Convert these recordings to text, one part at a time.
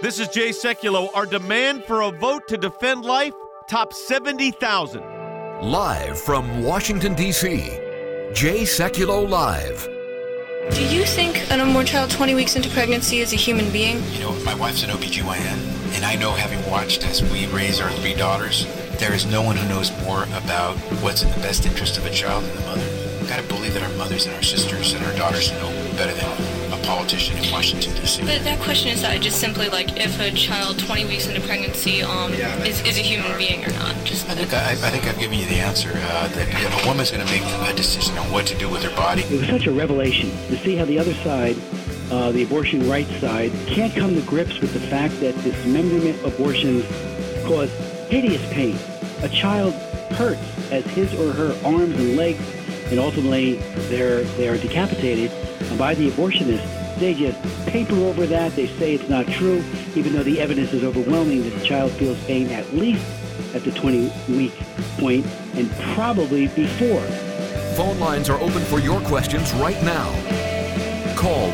This is Jay Sekulow. Our demand for a vote to defend life tops 70,000. Live from Washington, D.C., Jay Sekulow Live. Do you think an unborn child 20 weeks into pregnancy is a human being? You know, my wife's an OBGYN, and I know, having watched as we raise our 3 daughters, there is no one who knows more about what's in the best interest of a child than the mother. We've got to believe that our mothers and our sisters and our daughters know better than a politician in Washington, D.C. But that question is that just simply like if a child 20 weeks into pregnancy is a human being or not. I think I've given you the answer. That a woman's going to make a decision on what to do with her body. It was such a revelation to see how the other side, the abortion rights side, can't come to grips with the fact that dismemberment abortions cause hideous pain. A child hurts as his or her arms and legs, and ultimately they're decapitated by the abortionist. They just paper over that. They say it's not true, even though the evidence is overwhelming that the child feels pain at least at the 20-week point and probably before. Phone lines are open for your questions right now. Call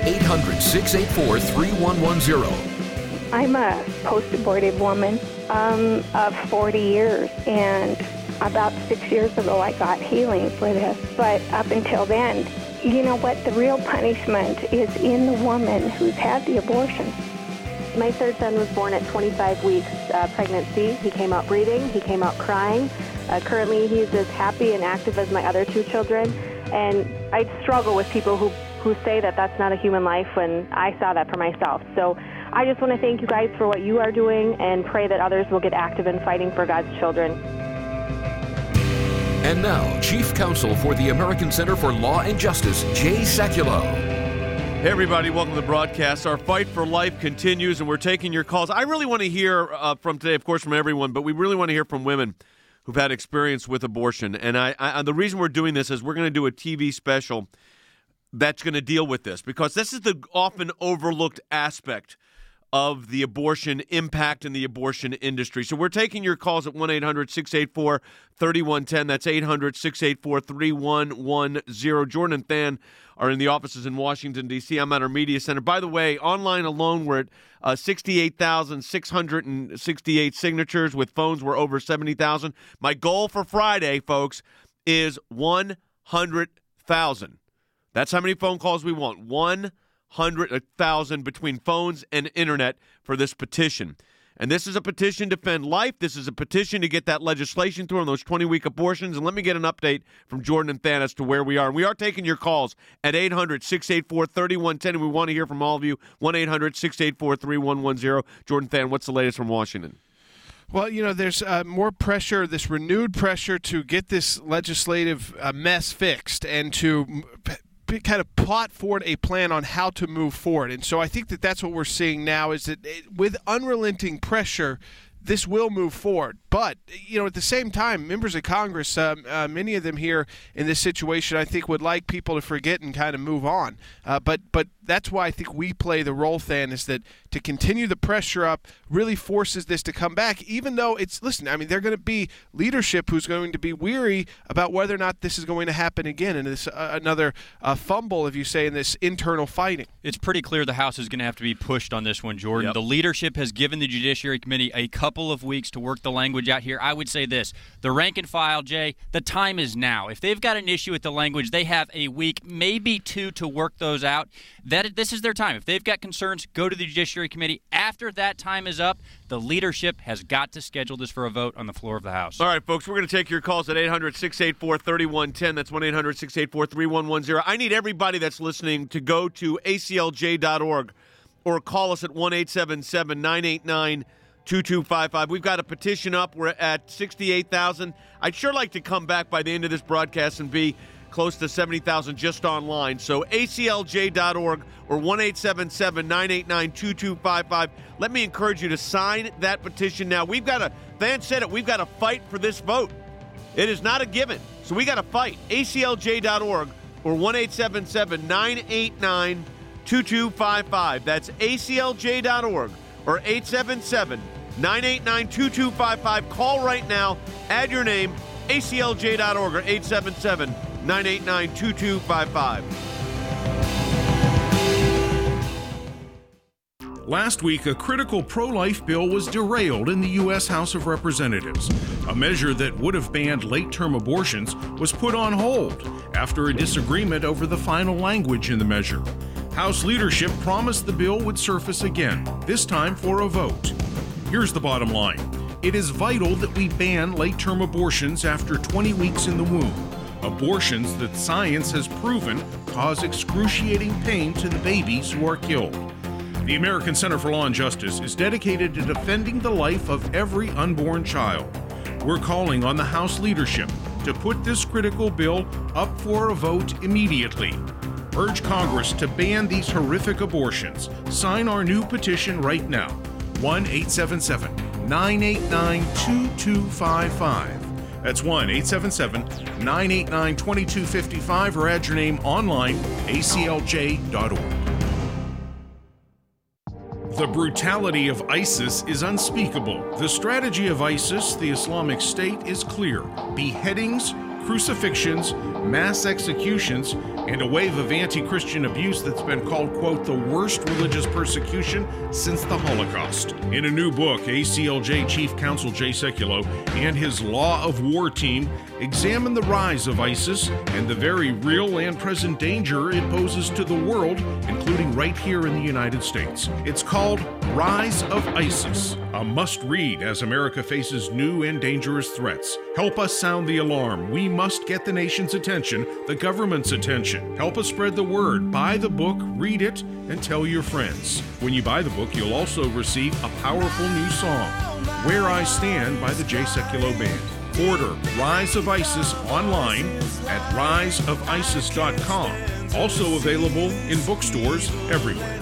1-800-684-3110. I'm a post-abortive woman of 40 years, and about 6 years ago I got healing for this. But up until then, you know what? The real punishment is in the woman who's had the abortion. My third son was born at 25 weeks pregnancy. He came out breathing. He came out crying. Currently, he's as happy and active as my other 2 children. And I struggle with people who say that that's not a human life when I saw that for myself. So I just want to thank you guys for what you are doing and pray that others will get active in fighting for God's children. And now, Chief Counsel for the American Center for Law and Justice, Jay Sekulow. Hey, everybody. Welcome to the broadcast. Our fight for life continues, and we're taking your calls. I really want to hear from today, of course, from everyone, but we really want to hear from women who've had experience with abortion. And the reason we're doing this is we're going to do a TV special that's going to deal with this, because this is the often overlooked aspect of the abortion impact in the abortion industry. So we're taking your calls at 1-800-684-3110. That's 800-684-3110. Jordan and Than are in the offices in Washington, D.C. I'm at our media center. By the way, online alone, we're at 68,668 signatures. With phones, we're over 70,000. My goal for Friday, folks, is 100,000. That's how many phone calls we want. 100,000 between phones and internet for this petition. And this is a petition to defend life. This is a petition to get that legislation through on those 20-week abortions. And let me get an update from Jordan and Than as to where we are. And we are taking your calls at 800-684-3110, and we want to hear from all of you. 1-800-684-3110. Jordan Than, what's the latest from Washington? Well, you know, there's more pressure, this renewed pressure to get this legislative mess fixed and to kind of plot forward a plan on how to move forward. And so I think that that's what we're seeing now, is that with unrelenting pressure, this will move forward. But, you know, at the same time, members of Congress, many of them here in this situation, I think would like people to forget and kind of move on. But that's why I think we play the role, Than, is that to continue the pressure up really forces this to come back, even though listen, I mean, they're going to be leadership who's going to be weary about whether or not this is going to happen again, and this another fumble, if you say, in this internal fighting. It's pretty clear the House is going to have to be pushed on this one, Jordan. Yep. The leadership has given the Judiciary Committee a couple of weeks to work the language out here. I would say this: the rank and file, Jay, the time is now. If they've got an issue with the language, they have a week, maybe 2, to work those out. This is their time. If they've got concerns, go to the Judiciary Committee. After that time is up, the leadership has got to schedule this for a vote on the floor of the House. All right, folks, we're going to take your calls at 800-684-3110. That's 1-800-684-3110. I need everybody that's listening to go to aclj.org or call us at 1-877-989-2255. We've got a petition up. We're at 68,000. I'd sure like to come back by the end of this broadcast and be close to 70,000 just online. So aclj.org or 1-877-989-2255. Let me encourage you to sign that petition now. Van said it, we've got to fight for this vote. It is not a given. So we got to fight. aclj.org or 1-877-989-2255. That's aclj.org or 877-989-2255. Call right now. Add your name, aclj.org or 877-989-2255. Last week, a critical pro-life bill was derailed in the U.S. House of Representatives. A measure that would have banned late-term abortions was put on hold after a disagreement over the final language in the measure. House leadership promised the bill would surface again, this time for a vote. Here's the bottom line. It is vital that we ban late-term abortions after 20 weeks in the womb. Abortions that science has proven cause excruciating pain to the babies who are killed. The American Center for Law and Justice is dedicated to defending the life of every unborn child. We're calling on the House leadership to put this critical bill up for a vote immediately. Urge Congress to ban these horrific abortions. Sign our new petition right now. 1-877-989-2255. That's 1-877-989-2255, or add your name online, aclj.org. The brutality of ISIS is unspeakable. The strategy of ISIS, the Islamic State, is clear. Beheadings, crucifixions, mass executions, and a wave of anti-Christian abuse that's been called, quote, the worst religious persecution since the Holocaust. In a new book, ACLJ Chief Counsel Jay Sekulow and his Law of War team examine the rise of ISIS and the very real and present danger it poses to the world, including right here in the United States. It's called Rise of ISIS, a must-read as America faces new and dangerous threats. Help us sound the alarm. We must get the nation's attention, the government's attention. Help us spread the word. Buy the book, read it, and tell your friends. When you buy the book, you'll also receive a powerful new song, Where I Stand by the Jay Sekulow Band. Order Rise of ISIS online at riseofisis.com. Also available in bookstores everywhere.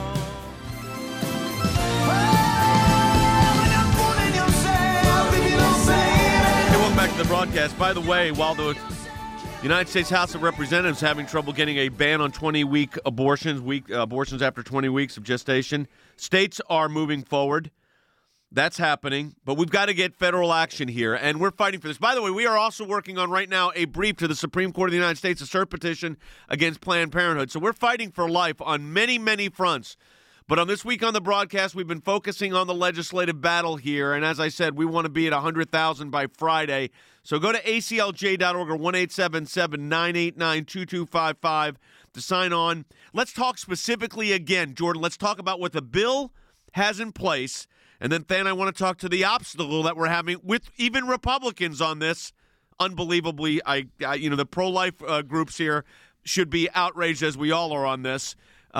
Hey, welcome back to the broadcast. By the way, while the United States House of Representatives having trouble getting a ban on 20-week abortions, abortions after 20 weeks of gestation, states are moving forward. That's happening, but we've got to get federal action here, and we're fighting for this. By the way, we are also working on right now a brief to the Supreme Court of the United States, a cert petition against Planned Parenthood. So we're fighting for life on many, many fronts. But on this week on the broadcast, we've been focusing on the legislative battle here, and as I said, we want to be at 100,000 by Friday. So go to aclj.org or 1-877-989-2255 to sign on. Let's talk specifically again, Jordan. Let's talk about what the bill has in place. And then I want to talk to the obstacle that we're having with even Republicans on this. Unbelievably, the pro-life groups here should be outraged, as we all are on this.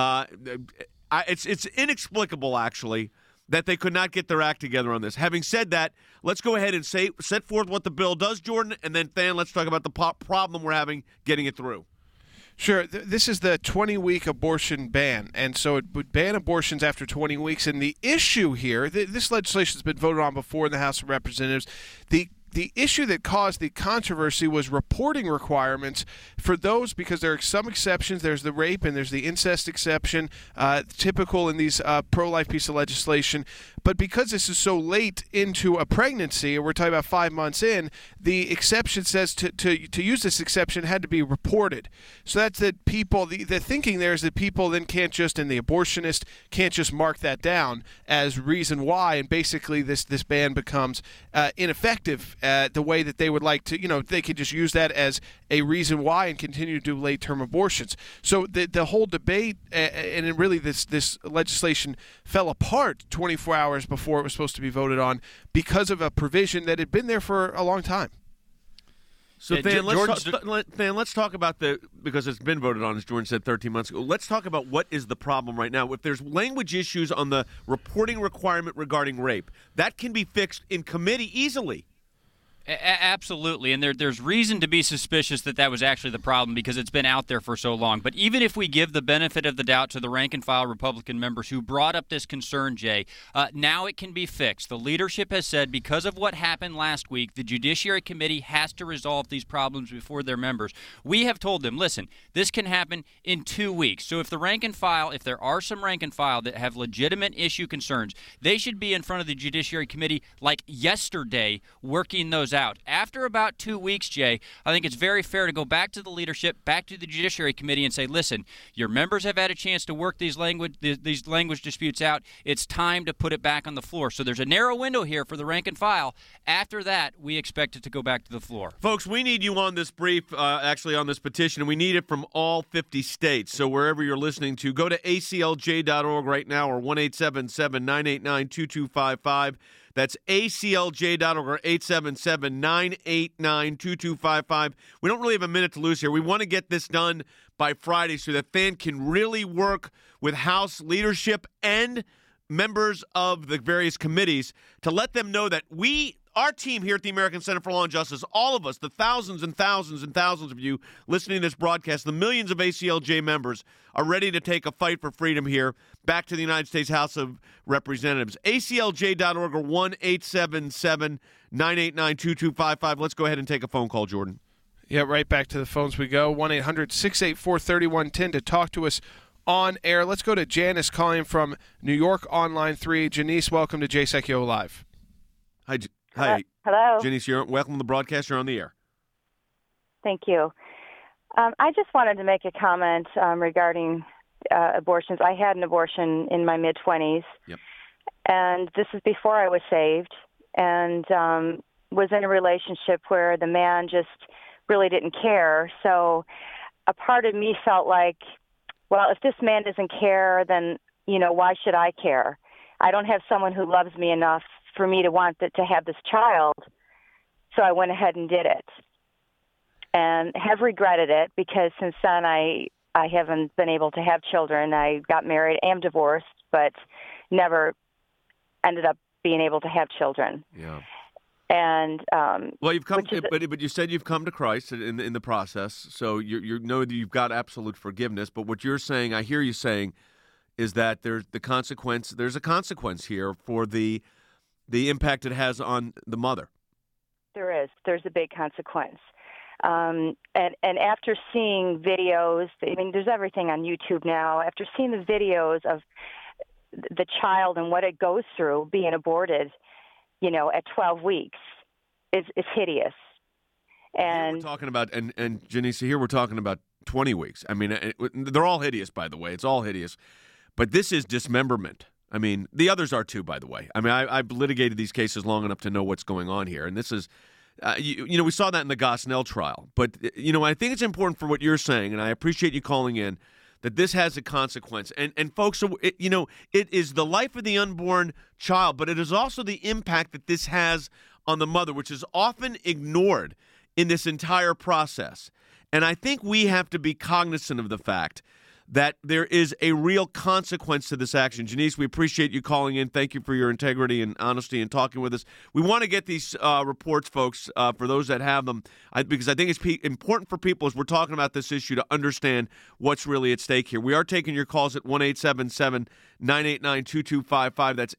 It's inexplicable, actually, that they could not get their act together on this. Having said that, let's go ahead and set forth what the bill does, Jordan, and then let's talk about the problem we're having getting it through. Sure. This is the 20-week abortion ban, and so it would ban abortions after 20 weeks. And the issue here, this legislation has been voted on before in the House of Representatives. The issue that caused the controversy was reporting requirements for those, because there are some exceptions. There's the rape and there's the incest exception, typical in these pro-life piece of legislation. But because this is so late into a pregnancy, and we're talking about 5 months in, the exception says to use this exception had to be reported. So that's that people, the thinking there is that people then can't just, and the abortionist can't just mark that down as reason why, and basically this ban becomes ineffective the way that they would like to, they could just use that as a reason why and continue to do late-term abortions. So the whole debate, and really this legislation fell apart 24 hours before it was supposed to be voted on because of a provision that had been there for a long time. So, let's talk about because it's been voted on, as Jordan said 13 months ago. Let's talk about what is the problem right now. If there's language issues on the reporting requirement regarding rape, that can be fixed in committee easily. Absolutely, and there's reason to be suspicious that was actually the problem because it's been out there for so long. But even if we give the benefit of the doubt to the rank-and-file Republican members who brought up this concern, Jay, now it can be fixed. The leadership has said because of what happened last week, the Judiciary Committee has to resolve these problems before their members. We have told them, listen, this can happen in 2 weeks. So if the rank-and-file, if there are some rank-and-file that have legitimate issue concerns, they should be in front of the Judiciary Committee like yesterday working those out. After about 2 weeks, Jay, I think it's very fair to go back to the leadership, back to the Judiciary Committee and say, listen, your members have had a chance to work these language disputes out. It's time to put it back on the floor. So there's a narrow window here for the rank and file. After that, we expect it to go back to the floor. Folks, we need you on this brief, actually on this petition, and we need it from all 50 states. So wherever you're listening to, go to aclj.org right now or 1-877-989-2255. That's aclj.org or 877-989-2255. We don't really have a minute to lose here. We want to get this done by Friday so that Than can really work with House leadership and members of the various committees to let them know that our team here at the American Center for Law and Justice, all of us, the thousands and thousands and thousands of you listening to this broadcast, the millions of ACLJ members are ready to take a fight for freedom here back to the United States House of Representatives. ACLJ.org or 1-877-989-2255. Let's go ahead and take a phone call, Jordan. Yeah, right back to the phones we go. 1-800-684-3110 to talk to us on air. Let's go to Janice calling from New York on line 3. Janice, welcome to Jay Sekulow Live. Hi. Hello. Janice, welcome to the broadcast. You're on the air. Thank you. I just wanted to make a comment regarding abortions. I had an abortion in my mid-20s, and this is before I was saved, and was in a relationship where the man just really didn't care. So a part of me felt like, well, if this man doesn't care, then, why should I care? I don't have someone who loves me enough for me to want to have this child, so I went ahead and did it. And have regretted it because since then I haven't been able to have children. I got married, am divorced, but never ended up being able to have children. Yeah. And well, you've come, but you said you've come to Christ in the process, so you know that you've got absolute forgiveness. But what you're saying, I hear you saying, is that there's a consequence here for the impact it has on the mother. There's a big consequence. And after seeing videos, there's everything on YouTube now. After seeing the videos of the child and what it goes through being aborted, at 12 weeks, it's hideous. And here we're talking about, and Janice, here we're talking about 20 weeks. I mean, they're all hideous, by the way. It's all hideous. But this is dismemberment. I mean, the others are too, by the way. I mean, I've litigated these cases long enough to know what's going on here. And this is, we saw that in the Gosnell trial. But, I think it's important for what you're saying, and I appreciate you calling in, that this has a consequence. And folks, it is the life of the unborn child, but it is also the impact that this has on the mother, which is often ignored in this entire process. And I think we have to be cognizant of the fact that there is a real consequence to this action. Janice, we appreciate you calling in. Thank you for your integrity and honesty and talking with us. We want to get these reports, folks, for those that have them, because I think it's important for people as we're talking about this issue to understand what's really at stake here. We are taking your calls at 1-877-989-2255. That's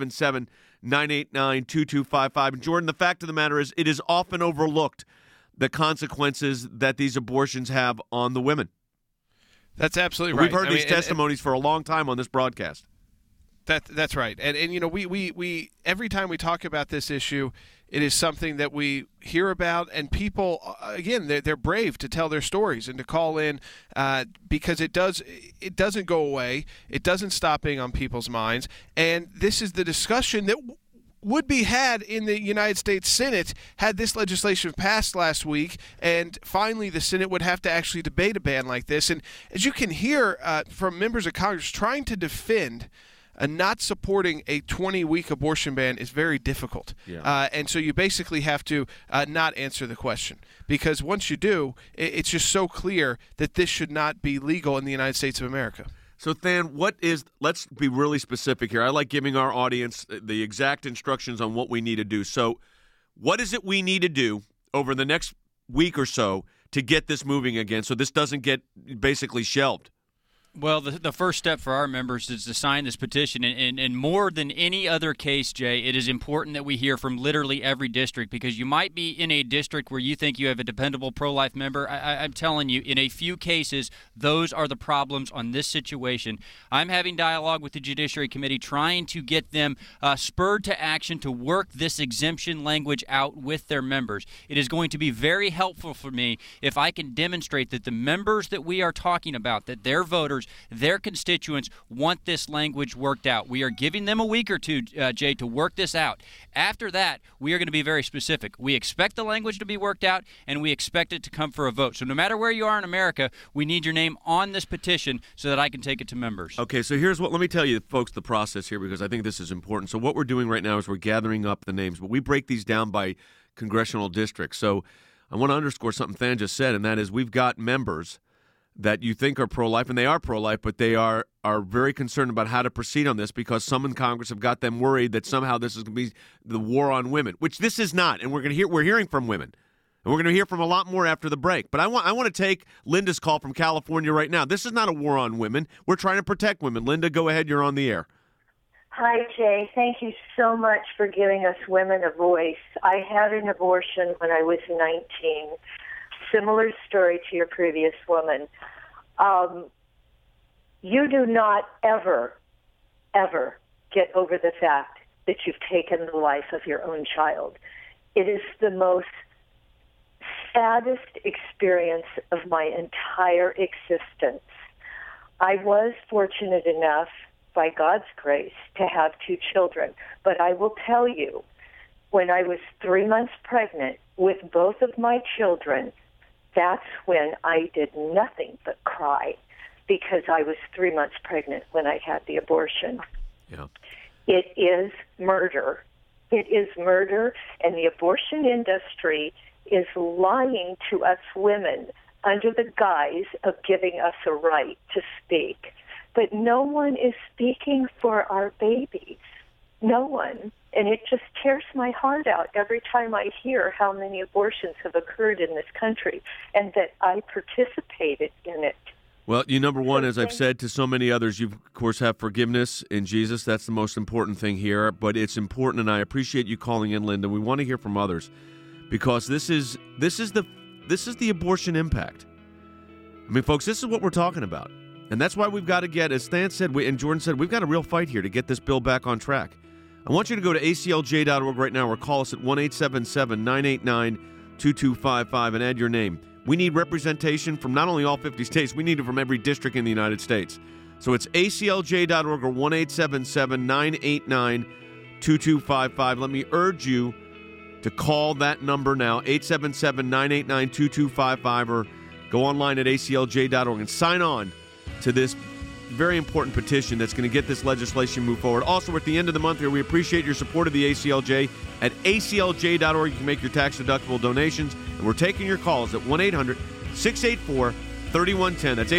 877-989-2255. And Jordan, the fact of the matter is it is often overlooked, the consequences that these abortions have on the women. That's absolutely right. We've heard these testimonies for a long time on this broadcast. That's right. And we every time we talk about this issue, it is something that we hear about, and people, again, they're brave to tell their stories and to call in because it doesn't go away. It doesn't stop being on people's minds. And this is the discussion that would be had in the United States Senate had this legislation passed last week, and finally the Senate would have to actually debate a ban like this. And as you can hear from members of Congress, trying to defend not supporting a 20-week abortion ban is very difficult. Yeah. And so you basically have to not answer the question, because once you do, it's just so clear that this should not be legal in the United States of America. So, Than, let's be really specific here. I like giving our audience the exact instructions on what we need to do. So, what is it we need to do over the next week or so to get this moving again so this doesn't get basically shelved? Well, the first step for our members is to sign this petition. And more than any other case, Jay, it is important that we hear from literally every district, because you might be in a district where you think you have a dependable pro-life member. I'm telling you, in a few cases, those are the problems on this situation. I'm having dialogue with the Judiciary Committee, trying to get them spurred to action to work this exemption language out with their members. It is going to be very helpful for me if I can demonstrate that the members that we are talking about, that their voters, their constituents want this language worked out. We are giving them a week or two, Jay, to work this out. After that, we are going to be very specific. We expect the language to be worked out, and we expect it to come for a vote. So no matter where you are in America, we need your name on this petition so that I can take it to members. Okay, so let me tell you, folks, the process here, because I think this is important. So what we're doing right now is we're gathering up the names, but we break these down by congressional districts. So I want to underscore something Than just said, and that is we've got members that you think are pro-life, and they are pro-life, but they are very concerned about how to proceed on this, because some in Congress have got them worried that somehow this is going to be the war on women, which this is not. And we're hearing from women, and we're going to hear from a lot more after the break. But I want to take Linda's call from California right now. This is not a war on women. We're trying to protect women. Linda, go ahead. You're on the air. Hi, Jay. Thank you so much for giving us women a voice. I had an abortion when I was 19. Similar story to your previous woman. You do not ever get over the fact that you've taken the life of your own child. It is the most saddest experience of my entire existence. I was fortunate enough, by God's grace, to have 2 children. But I will tell you, when I was 3 months pregnant with both of my children, that's when I did nothing but cry, because I was 3 months pregnant when I had the abortion. Yeah. It is murder. It is murder, and the abortion industry is lying to us women under the guise of giving us a right to speak. But no one is speaking for our babies. No one. And it just tears my heart out every time I hear how many abortions have occurred in this country and that I participated in it. Well, number one, as I've said to so many others, you, of course, have forgiveness in Jesus. That's the most important thing here. But it's important, and I appreciate you calling in, Linda. We want to hear from others, because this is the abortion impact. I mean, folks, this is what we're talking about. And that's why we've got to get, as Stan said, and Jordan said, we've got a real fight here to get this bill back on track. I want you to go to aclj.org right now or call us at 1-877-989-2255 and add your name. We need representation from not only all 50 states, we need it from every district in the United States. So it's aclj.org or 1-877-989-2255. Let me urge you to call that number now, 877-989-2255, or go online at aclj.org and sign on to this very important petition that's going to get this legislation moved forward. Also, we're at the end of the month here. We appreciate your support of the ACLJ. At aclj.org, you can make your tax-deductible donations, and we're taking your calls at 1-800-684-3110. That's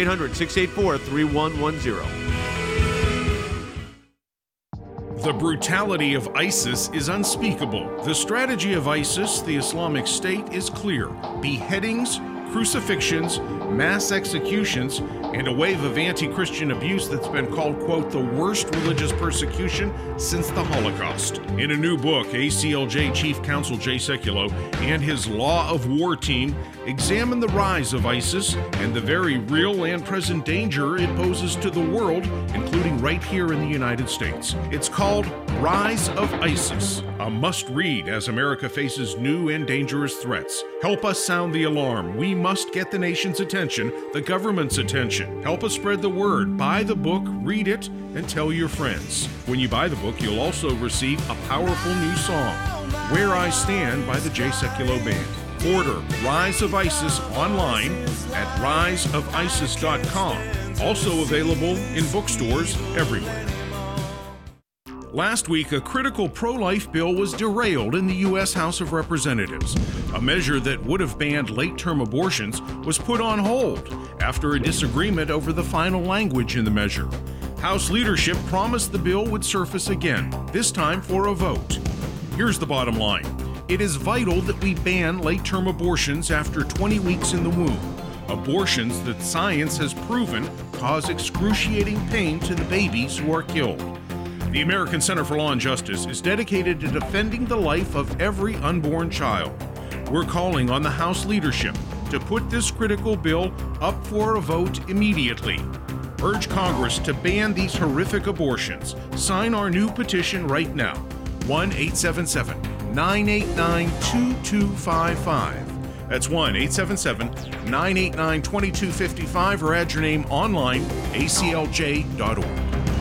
800-684-3110. The brutality of ISIS is unspeakable. The strategy of ISIS, the Islamic State, is clear. Beheadings, crucifixions, mass executions, and a wave of anti-Christian abuse that's been called, quote, the worst religious persecution since the Holocaust. In a new book, ACLJ Chief Counsel Jay Sekulow and his Law of War team examine the rise of ISIS and the very real and present danger it poses to the world, including right here in the United States. It's called Rise of ISIS, a must-read as America faces new and dangerous threats. Help us sound the alarm. We must get the nation's attention, the government's attention. Help us spread the word. Buy the book, read it, and tell your friends. When you buy the book, you'll also receive a powerful new song, Where I Stand by the Jay Sekulow Band. Order Rise of ISIS online at riseofisis.com. Also available in bookstores everywhere. Last week, a critical pro-life bill was derailed in the U.S. House of Representatives. A measure that would have banned late-term abortions was put on hold after a disagreement over the final language in the measure. House leadership promised the bill would surface again, this time for a vote. Here's the bottom line. It is vital that we ban late-term abortions after 20 weeks in the womb. Abortions that science has proven cause excruciating pain to the babies who are killed. The American Center for Law and Justice is dedicated to defending the life of every unborn child. We're calling on the House leadership to put this critical bill up for a vote immediately. Urge Congress to ban these horrific abortions. Sign our new petition right now. 1-877-989-2255. That's 1-877-989-2255, or add your name online, aclj.org.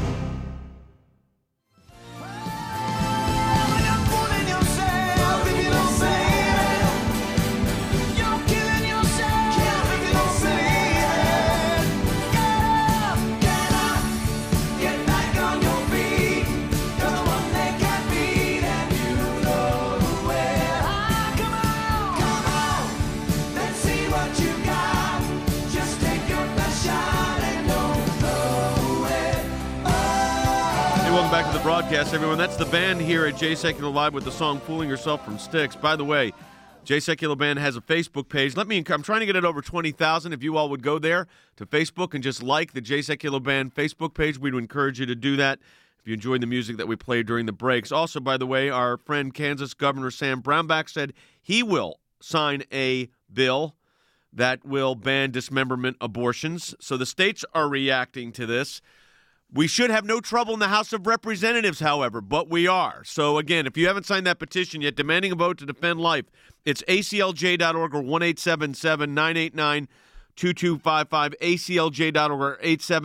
Back to the broadcast, everyone. That's the band here at Jay Sekulow Live with the song "Fooling Yourself" from Styx. By the way, Jay Sekulow Band has a Facebook page. I'm trying to get it over 20,000. If you all would go there to Facebook and just like the Jay Sekulow Band Facebook page, we'd encourage you to do that if you enjoyed the music that we played during the breaks. Also, by the way, our friend Kansas Governor Sam Brownback said he will sign a bill that will ban dismemberment abortions. So the states are reacting to this. We should have no trouble in the House of Representatives, however, but we are. So, again, if you haven't signed that petition yet, demanding a vote to defend life, it's aclj.org or 1-877-989-2255, aclj.org or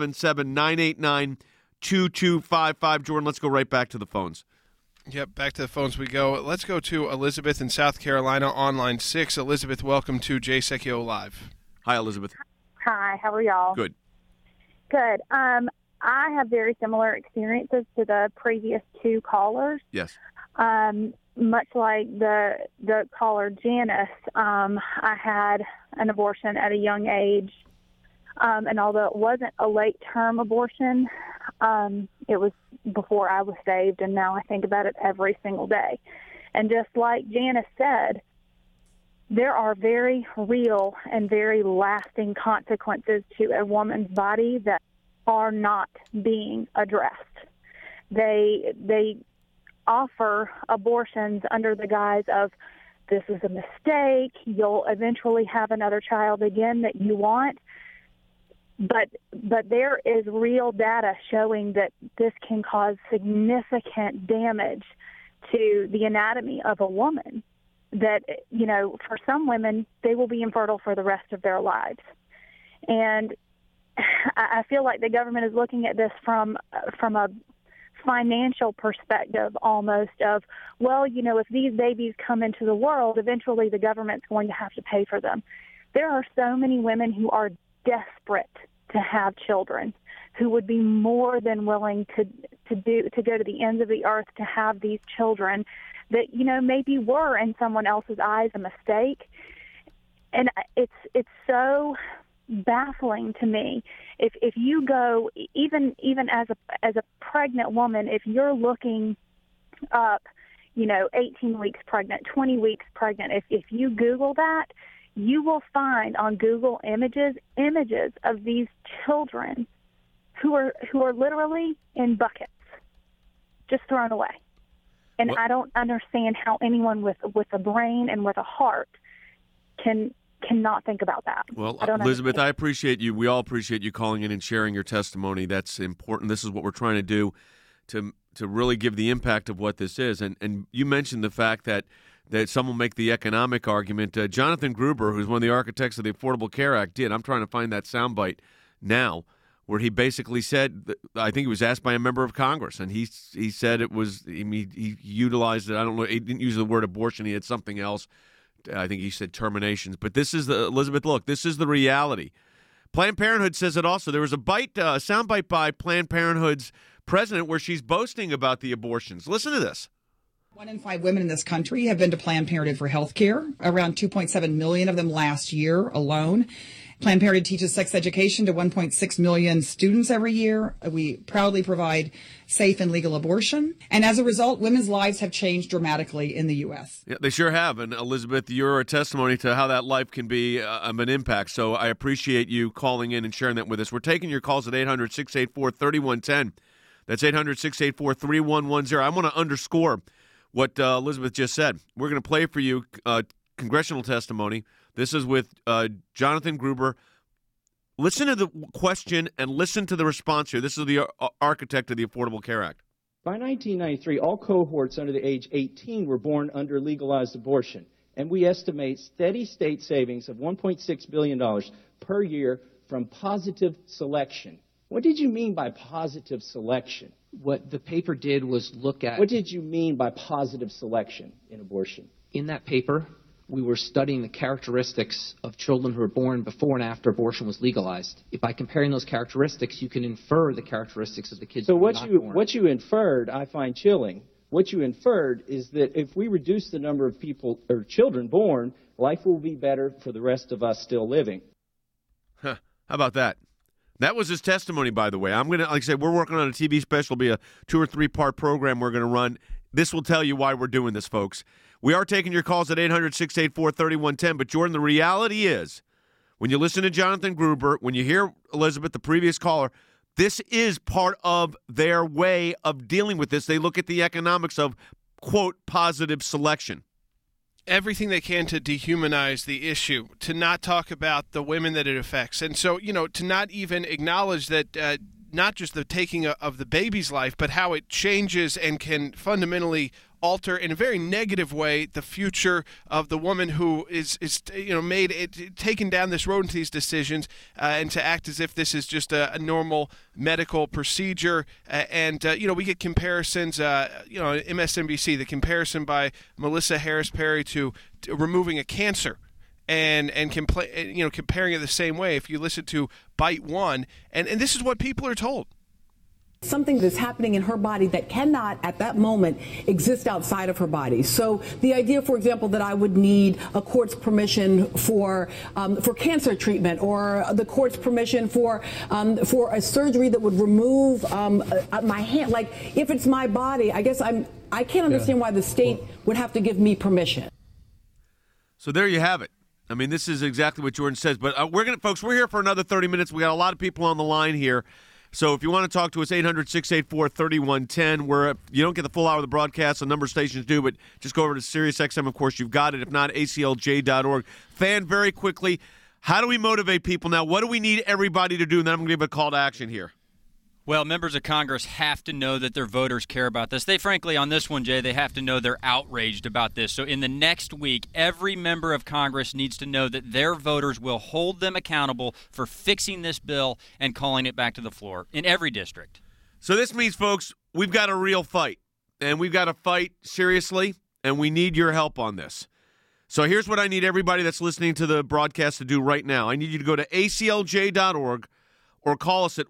877-989-2255. Jordan, let's go right back to the phones. Yep, back to the phones we go. Let's go to Elizabeth in South Carolina on line 6. Elizabeth, welcome to Jay Sekulow Live. Hi, Elizabeth. Hi, how are y'all? Good. Good. I have very similar experiences to the previous two callers. Yes. Much like the caller Janice, I had an abortion at a young age, and although it wasn't a late-term abortion, it was before I was saved, and now I think about it every single day. And just like Janice said, there are very real and very lasting consequences to a woman's body that are not being addressed. They offer abortions under the guise of, this is a mistake, you'll eventually have another child again that you want. But there is real data showing that this can cause significant damage to the anatomy of a woman, that, you know, for some women, they will be infertile for the rest of their lives. And I feel like the government is looking at this from a financial perspective almost of, well, you know, if these babies come into the world, eventually the government's going to have to pay for them. There are so many women who are desperate to have children, who would be more than willing to go to the ends of the earth to have these children that, you know, maybe were in someone else's eyes a mistake. And it's so baffling to me. If you go, even as a pregnant woman, if you're looking up, you know, 18 weeks pregnant, 20 weeks pregnant, if you Google that, you will find on Google images of these children who are literally in buckets, just thrown away. And I don't understand how anyone with a brain and with a heart cannot think about that. Well, Elizabeth, I appreciate you. We all appreciate you calling in and sharing your testimony. That's important. This is what we're trying to do to really give the impact of what this is. And you mentioned the fact that some will make the economic argument. Jonathan Gruber, who's one of the architects of the Affordable Care Act, did. I'm trying to find that soundbite now, where he basically said, I think he was asked by a member of Congress, and he said it was, he utilized it. I don't know, he didn't use the word abortion. He had something else. I think he said terminations. But this is Elizabeth, look, this is the reality. Planned Parenthood says it also. There was a soundbite by Planned Parenthood's president where she's boasting about the abortions. Listen to this. 1 in 5 women in this country have been to Planned Parenthood for health care, around 2.7 million of them last year alone. Planned Parenthood teaches sex education to 1.6 million students every year. We proudly provide safe and legal abortion. And as a result, women's lives have changed dramatically in the U.S. Yeah, they sure have. And Elizabeth, you're a testimony to how that life can be of an impact. So I appreciate you calling in and sharing that with us. We're taking your calls at 800-684-3110. That's 800-684-3110. I want to underscore what Elizabeth just said. We're going to play for you congressional testimony. This is with Jonathan Gruber. Listen to the question and listen to the response here. This is the architect of the Affordable Care Act. By 1993, all cohorts under the age 18 were born under legalized abortion, and we estimate steady state savings of $1.6 billion per year from positive selection. What did you mean by positive selection? What the paper did was look at... What did you mean by positive selection in abortion? In that paper, we were studying the characteristics of children who were born before and after abortion was legalized. By comparing those characteristics, you can infer the characteristics of the kids who were not born. What you inferred, I find chilling. What you inferred is that if we reduce the number of people or children born, life will be better for the rest of us still living. Huh. How about that? That was his testimony, by the way. I'm going to, like I said, we're working on a TV special. It'll be a 2 or 3 part program we're going to run. This will tell you why we're doing this, folks. We are taking your calls at 800-684-3110. But, Jordan, the reality is, when you listen to Jonathan Gruber, when you hear Elizabeth, the previous caller, this is part of their way of dealing with this. They look at the economics of, quote, positive selection. Everything they can to dehumanize the issue, to not talk about the women that it affects. And so, to not even acknowledge that not just the taking of the baby's life, but how it changes and can fundamentally alter in a very negative way the future of the woman who is taken down this road into these decisions, and to act as if this is just a normal medical procedure. We get comparisons, MSNBC, the comparison by Melissa Harris Perry to removing a cancer. And comparing it the same way. If you listen to Bite One, and this is what people are told. Something that's happening in her body that cannot, at that moment, exist outside of her body. So the idea, for example, that I would need a court's permission for cancer treatment, or the court's permission for a surgery that would remove my hand. Like, if it's my body, I guess I can't understand why the state would have to give me permission. So there you have it. I mean, this is exactly what Jordan says. But we're here for another 30 minutes. We got a lot of people on the line here. So if you want to talk to us, 800-684-3110. Where you don't get the full hour of the broadcast, a number of stations do, but just go over to SiriusXM. Of course, you've got it. If not, aclj.org. Fan, very quickly, how do we motivate people now? What do we need everybody to do? And then I'm going to give a call to action here. Well, members of Congress have to know that their voters care about this. They, frankly, on this one, Jay, they have to know they're outraged about this. So in the next week, every member of Congress needs to know that their voters will hold them accountable for fixing this bill and calling it back to the floor in every district. So this means, folks, we've got a real fight, and we've got to fight seriously, and we need your help on this. So here's what I need everybody that's listening to the broadcast to do right now. I need you to go to aclj.org. or call us at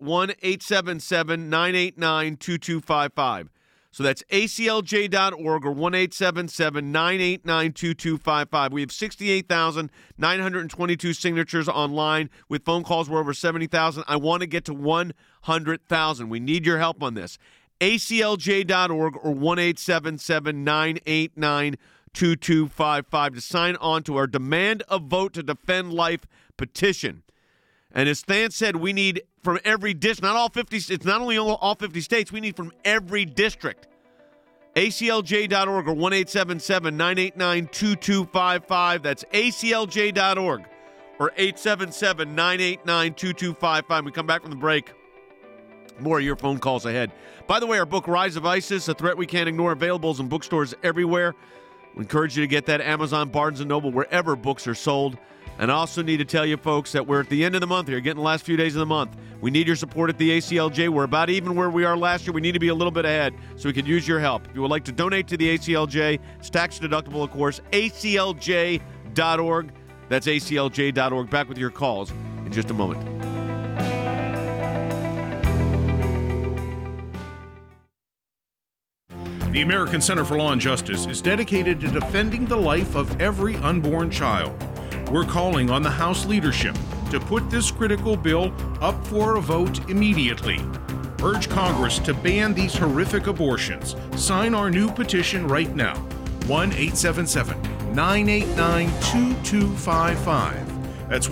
1-877-989-2255. So that's aclj.org or 1-877-989-2255. We have 68,922 signatures online. With phone calls, we're over 70,000. I want to get to 100,000. We need your help on this. aclj.org or 1-877-989-2255 to sign on to our Demand a Vote to Defend Life petition. And as Stan said, we need from every district, not all 50, it's not only all 50 states, we need from every district. aclj.org or 1-877-989-2255. That's aclj.org or 877-989-2255. We come back from the break. More of your phone calls ahead. By the way, our book, Rise of ISIS, A Threat We Can't Ignore, available in bookstores everywhere. We encourage you to get that Amazon, Barnes & Noble, wherever books are sold. And I also need to tell you, folks, that we're at the end of the month here, getting the last few days of the month. We need your support at the ACLJ. We're about even where we are last year. We need to be a little bit ahead, so we could use your help. If you would like to donate to the ACLJ, it's tax deductible, of course, aclj.org. That's aclj.org. Back with your calls in just a moment. The American Center for Law and Justice is dedicated to defending the life of every unborn child. We're calling on the House leadership to put this critical bill up for a vote immediately. Urge Congress to ban these horrific abortions. Sign our new petition right now. 1-877-989-2255. That's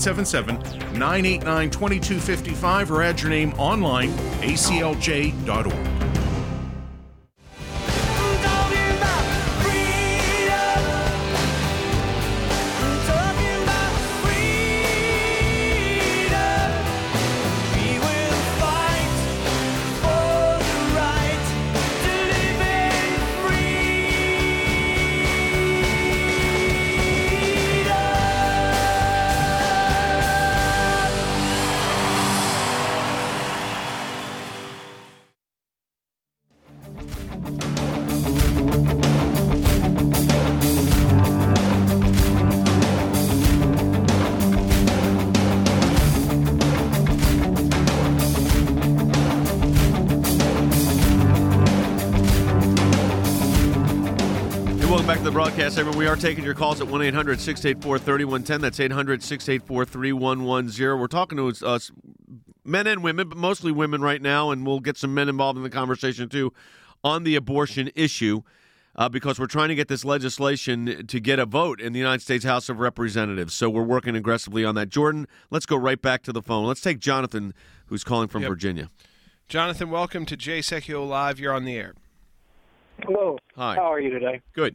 1-877-989-2255, or add your name online, aclj.org. Broadcast segment. We are taking your calls at 1-800-684-3110. That's 800-684-3110. We're talking to us, men and women, but mostly women right now, and we'll get some men involved in the conversation too on the abortion issue because we're trying to get this legislation to get a vote in the United States House of Representatives. So we're working aggressively on that. Jordan, let's go right back to the phone. Let's take Jonathan, who's calling from Virginia. Jonathan, welcome to Jay Sekulow Live. You're on the air. Hello. Hi. How are you today? Good.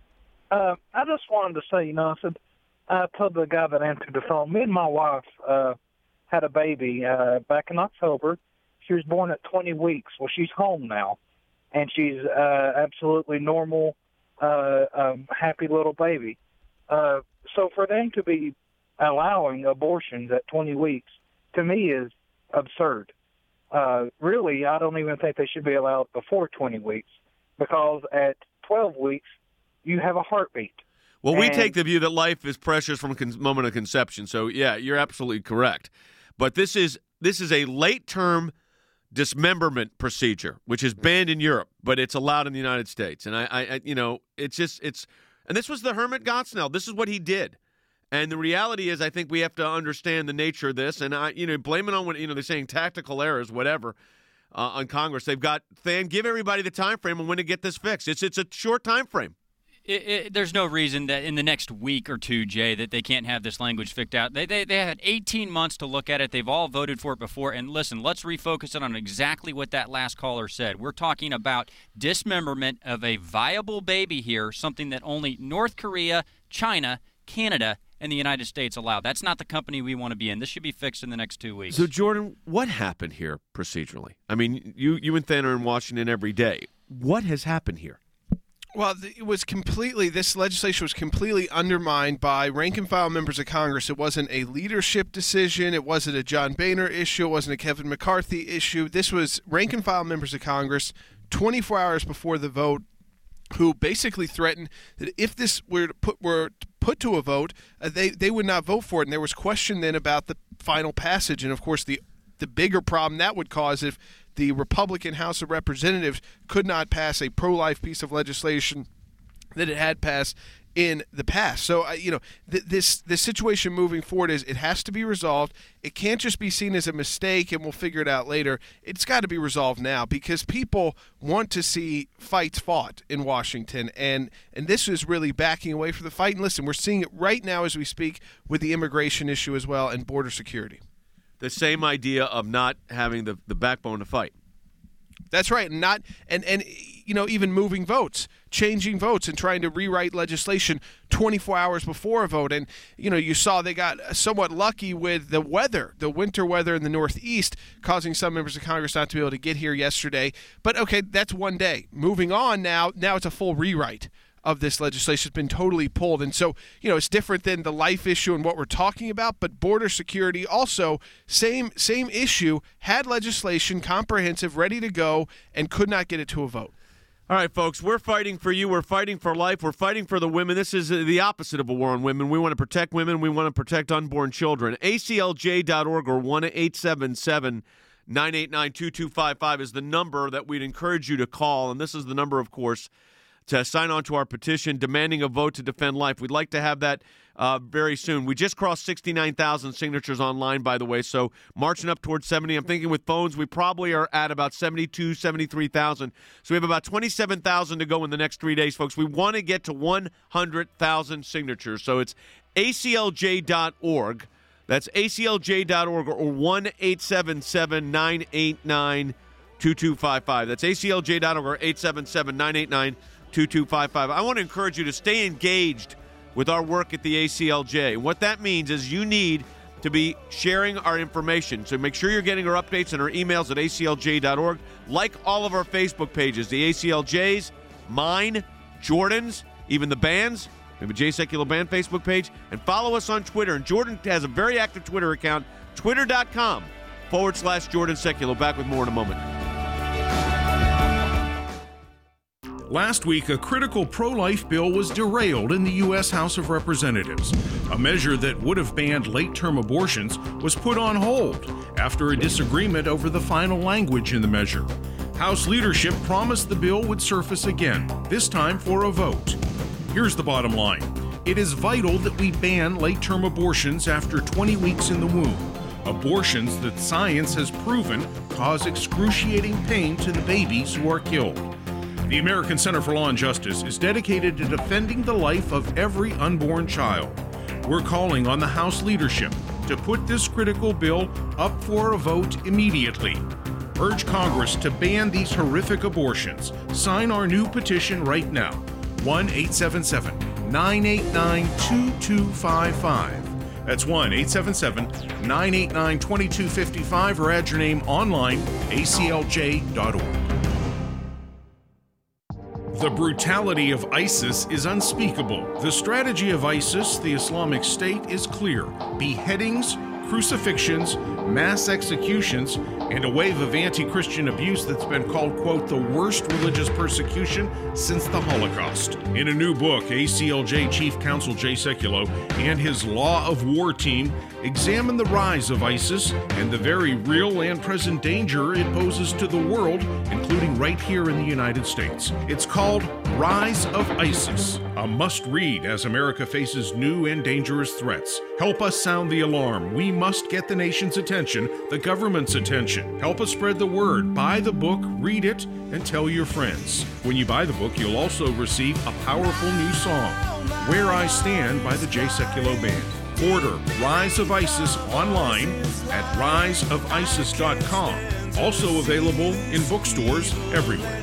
I just wanted to say, I told the guy that answered the phone, me and my wife had a baby back in October. She was born at 20 weeks. Well, she's home now, and she's absolutely normal, happy little baby. So for them to be allowing abortions at 20 weeks, to me, is absurd. Really, I don't even think they should be allowed before 20 weeks, because at 12 weeks, you have a heartbeat. Well, we take the view that life is precious from moment of conception. So, yeah, you're absolutely correct. But this is a late-term dismemberment procedure, which is banned in Europe, but it's allowed in the United States. And and this was the Hermit Gosnell. This is what he did. And the reality is, I think we have to understand the nature of this. And blame it on what they're saying, tactical errors, whatever. On Congress, they've got give everybody the time frame on when to get this fixed. It's a short time frame. There's no reason that in the next week or two, Jay, that they can't have this language fixed out. They had 18 months to look at it. They've all voted for it before. And listen, let's refocus it on exactly what that last caller said. We're talking about dismemberment of a viable baby here, something that only North Korea, China, Canada, and the United States allow. That's not the company we want to be in. This should be fixed in the next 2 weeks. So, Jordan, what happened here procedurally? I mean, you and Than are in Washington every day. What has happened here? Well, this legislation was completely undermined by rank-and-file members of Congress. It wasn't a leadership decision. It wasn't a John Boehner issue. It wasn't a Kevin McCarthy issue. This was rank-and-file members of Congress 24 hours before the vote who basically threatened that if this were put to a vote, they would not vote for it. And there was question then about the final passage. And, of course, the bigger problem that would cause if the Republican House of Representatives could not pass a pro-life piece of legislation that it had passed in the past. So, this situation moving forward it has to be resolved. It can't just be seen as a mistake and we'll figure it out later. It's got to be resolved now because people want to see fights fought in Washington, and this is really backing away from the fight. And listen, we're seeing it right now as we speak with the immigration issue as well and border security. The same idea of not having the backbone to fight. That's right, and even moving votes, changing votes, and trying to rewrite legislation 24 hours before a vote. And you saw they got somewhat lucky with the weather, the winter weather in the Northeast, causing some members of Congress not to be able to get here yesterday. But okay, that's one day. Moving on now it's a full rewrite of this legislation. Has been totally pulled. And so, it's different than the life issue and what we're talking about, but border security also, same issue, had legislation, comprehensive, ready to go, and could not get it to a vote. All right, folks, we're fighting for you. We're fighting for life. We're fighting for the women. This is the opposite of a war on women. We want to protect women. We want to protect unborn children. ACLJ.org or 1-877-989-2255 is the number that we'd encourage you to call. And this is the number, of course, to sign on to our petition demanding a vote to defend life. We'd like to have that very soon. We just crossed 69,000 signatures online, by the way, so marching up towards 70. I'm thinking with phones, we probably are at about 72, 73,000. So we have about 27,000 to go in the next 3 days, folks. We want to get to 100,000 signatures. So it's aclj.org. That's aclj.org or 1-877-989-2255. That's aclj.org or 877-989-2255. I want to encourage you to stay engaged with our work at the ACLJ. And what that means is you need to be sharing our information. So make sure you're getting our updates and our emails at aclj.org. Like all of our Facebook pages, the ACLJ's, mine, Jordan's, even the band's. We have a Jay Sekulow Band Facebook page. And follow us on Twitter. And Jordan has a very active Twitter account, twitter.com/Jordan Sekulow. Back with more in a moment. Last week, a critical pro-life bill was derailed in the U.S. House of Representatives. A measure that would have banned late-term abortions was put on hold after a disagreement over the final language in the measure. House leadership promised the bill would surface again, this time for a vote. Here's the bottom line. It is vital that we ban late-term abortions after 20 weeks in the womb. Abortions that science has proven cause excruciating pain to the babies who are killed. The American Center for Law and Justice is dedicated to defending the life of every unborn child. We're calling on the House leadership to put this critical bill up for a vote immediately. Urge Congress to ban these horrific abortions. Sign our new petition right now. 1-877-989-2255. That's 1-877-989-2255 or add your name online, aclj.org. The brutality of ISIS is unspeakable. The strategy of ISIS, the Islamic State, is clear. Beheadings, crucifixions, mass executions, and a wave of anti-Christian abuse that's been called, quote, the worst religious persecution since the Holocaust. In a new book, ACLJ Chief Counsel Jay Sekulow and his Law of War team examine the rise of ISIS and the very real and present danger it poses to the world, including right here in the United States. It's called Rise of ISIS, a must-read as America faces new and dangerous threats. Help us sound the alarm. We must get the nation's attention, the government's attention. Help us spread the word. Buy the book, read it, and tell your friends. When you buy the book, you'll also receive a powerful new song, Where I Stand by the Jay Sekulow Band. Order Rise of ISIS online at riseofisis.com. Also available in bookstores everywhere.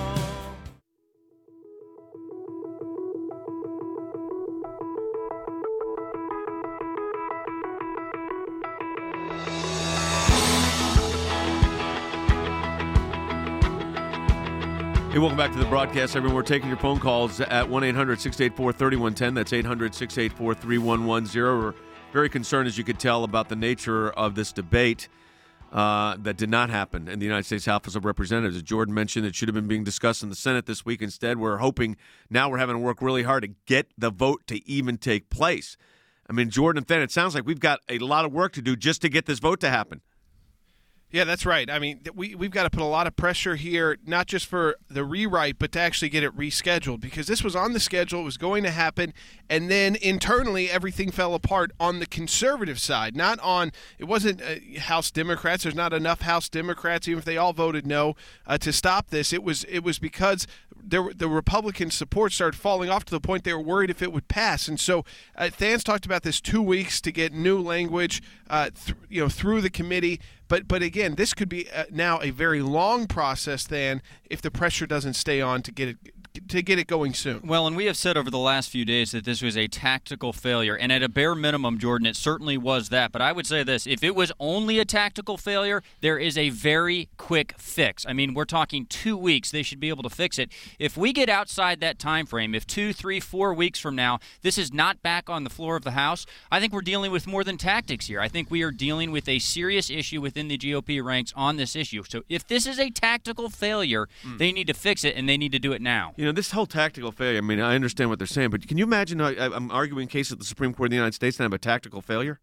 Hey, welcome back to the broadcast, everyone. We're taking your phone calls at 1-800-684-3110. That's 800-684-3110. We're very concerned, as you could tell, about the nature of this debate that did not happen in the United States House of Representatives. As Jordan mentioned, it should have been being discussed in the Senate this week. Instead, we're hoping now we're having to work really hard to get the vote to even take place. I mean, Jordan and Than, it sounds like we've got a lot of work to do just to get this vote to happen. Yeah, that's right. I mean, we've got to put a lot of pressure here, not just for the rewrite, but to actually get it rescheduled, because this was on the schedule, it was going to happen, and then internally everything fell apart on the conservative side. Not on, it wasn't House Democrats. There's not enough House Democrats, even if they all voted no, to stop this. It was because the Republican support started falling off to the point they were worried if it would pass. And so Than's talked about this 2 weeks to get new language through the committee. But again, this could be now a very long process then if the pressure doesn't stay on to get it going soon. Well, and we have said over the last few days that this was a tactical failure, and at a bare minimum, Jordan, it certainly was that. But I would say this, if it was only a tactical failure, there is a very quick fix. I mean, we're talking 2 weeks. They should be able to fix it. If we get outside that time frame, if 2, 3, 4 weeks from now, this is not back on the floor of the House, I think we're dealing with more than tactics here. I think we are dealing with a serious issue within the GOP ranks on this issue. So if this is a tactical failure, they need to fix it, and they need to do it now. You know, this whole tactical failure, I mean, I understand what they're saying, but can you imagine I'm arguing a case at the Supreme Court of the United States and have a tactical failure?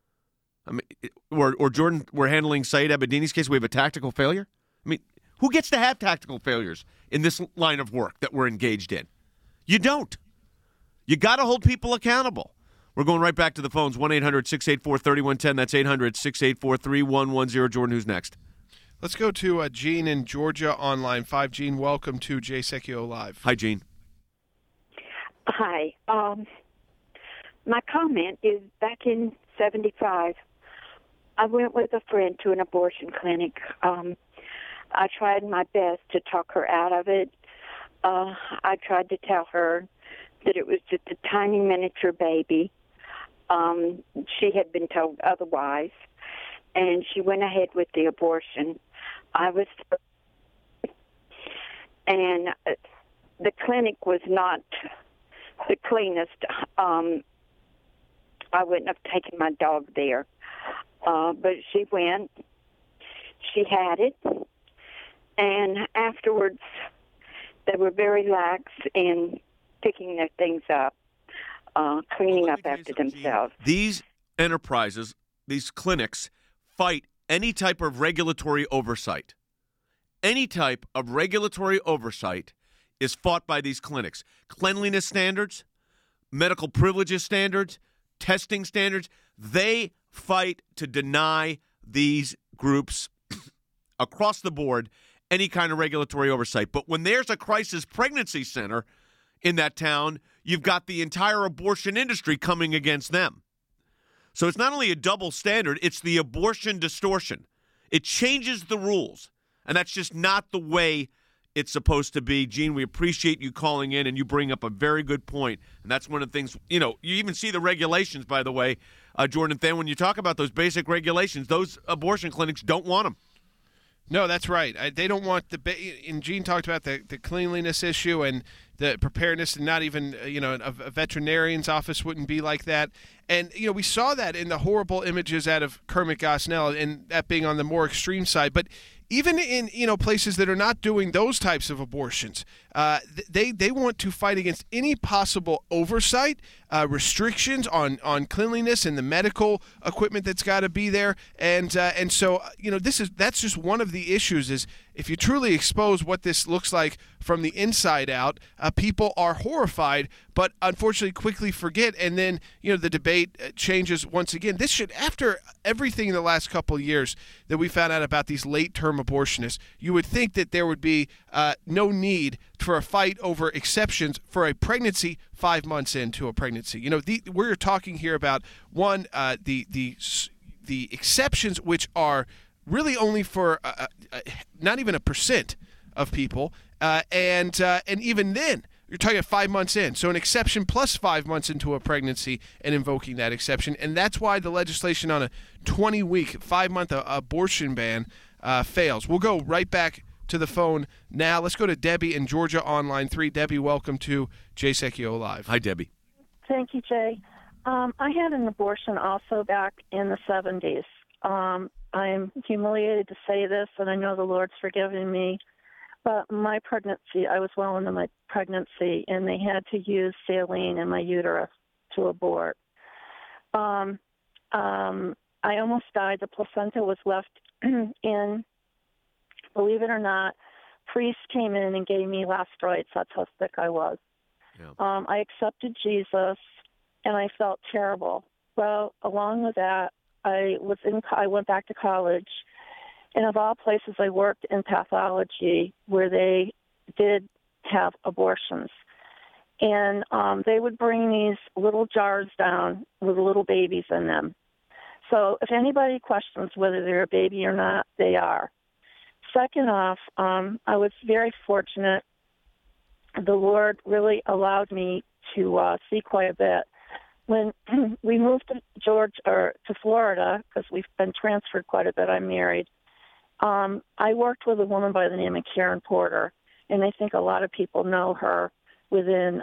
I mean, or Jordan, we're handling Saeed Abedini's case, we have a tactical failure? I mean, who gets to have tactical failures in this line of work that we're engaged in? You don't. You got to hold people accountable. We're going right back to the phones, 1-800-684-3110. That's 800-684-3110. Jordan, who's next? Let's go to Gene in Georgia on line 5. Gene, welcome to Jay Secchio Live. Hi, Gene. Hi. My comment is back in 75, I went with a friend to an abortion clinic. I tried my best to talk her out of it. I tried to tell her that it was just a tiny miniature baby. She had been told otherwise, and she went ahead with the abortion. And the clinic was not the cleanest. I wouldn't have taken my dog there. But she went. She had it. And afterwards, they were very lax in picking their things up, cleaning up after themselves. These enterprises, these clinics, fight any type of regulatory oversight. Any type of regulatory oversight is fought by these clinics. Cleanliness standards, medical privileges standards, testing standards, they fight to deny these groups across the board any kind of regulatory oversight. But when there's a crisis pregnancy center in that town, you've got the entire abortion industry coming against them. So it's not only a double standard, it's the abortion distortion. It changes the rules, and that's just not the way it's supposed to be. Gene, we appreciate you calling in, and you bring up a very good point. And that's one of the things, you even see the regulations, by the way, Jordan, then when you talk about those basic regulations, those abortion clinics don't want them. No, that's right. They don't want and Gene talked about the cleanliness issue and the preparedness, and not even, a veterinarian's office wouldn't be like that. And, we saw that in the horrible images out of Kermit Gosnell, and that being on the more extreme side. But even in, places that are not doing those types of abortions, they want to fight against any possible oversight, restrictions on cleanliness and the medical equipment that's got to be there. And so, that's just one of the issues is if you truly expose what this looks like from the inside out, people are horrified, but unfortunately quickly forget. And then, the debate changes once again. This should, after everything in the last couple of years that we found out about these late-term abortionists, you would think that there would be no need for a fight over exceptions for a pregnancy 5 months into a pregnancy. We're talking here about one, the exceptions, which are really only for not even 1% of people, and even then, you're talking 5 months in. So an exception plus 5 months into a pregnancy and invoking that exception. And that's why the legislation on a 20-week, 5-month abortion ban fails. We'll go right back to the phone now. Let's go to Debbie in Georgia on line 3. Debbie, welcome to Jay Secchio Live. Hi, Debbie. Thank you, Jay. I had an abortion also back in the 70s. I'm humiliated to say this, and I know the Lord's forgiven me. But my pregnancy, I was well into my pregnancy, and they had to use saline in my uterus to abort. I almost died. The placenta was left in. Believe it or not, priest came in and gave me Lastroids. That's how sick I was. Yeah. I accepted Jesus, and I felt terrible. Well, along with that, I went back to college. And of all places, I worked in pathology where they did have abortions. And they would bring these little jars down with little babies in them. So if anybody questions whether they're a baby or not, they are. Second off, I was very fortunate. The Lord really allowed me to see quite a bit. When we moved to Florida, because we've been transferred quite a bit, I'm married, I worked with a woman by the name of Karen Porter, and I think a lot of people know her within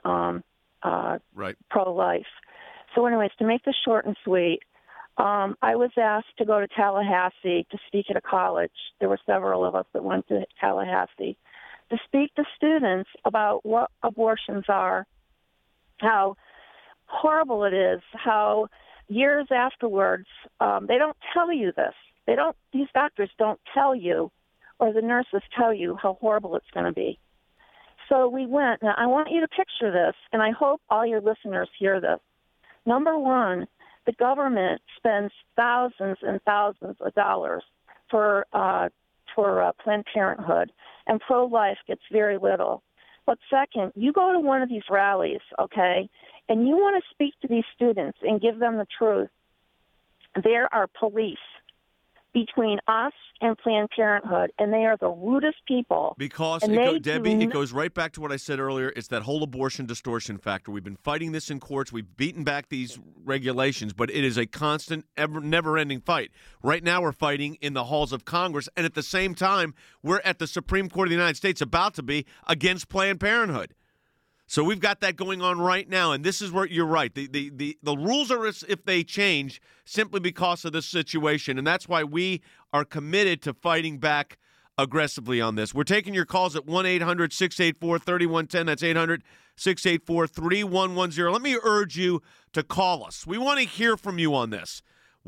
pro-life. So anyways, to make this short and sweet, I was asked to go to Tallahassee to speak at a college. There were several of us that went to Tallahassee to speak to students about what abortions are, how horrible it is, how years afterwards, they don't tell you this. These doctors don't tell you, or the nurses tell you how horrible it's going to be. So we went. Now, I want you to picture this, and I hope all your listeners hear this. Number one, the government spends thousands and thousands of dollars for Planned Parenthood, and pro-life gets very little. But second, you go to one of these rallies, okay, and you want to speak to these students and give them the truth. There are police between us and Planned Parenthood, and they are the rudest people. Because, Debbie, it goes right back to what I said earlier. It's that whole abortion distortion factor. We've been fighting this in courts. We've beaten back these regulations, but it is a constant, never-ending fight. Right now we're fighting in the halls of Congress, and at the same time, we're at the Supreme Court of the United States about to be against Planned Parenthood. So we've got that going on right now, and this is where you're right. The rules are if they change simply because of this situation, and that's why we are committed to fighting back aggressively on this. We're taking your calls at 1-800-684-3110. That's 800-684-3110. Let me urge you to call us. We want to hear from you on this.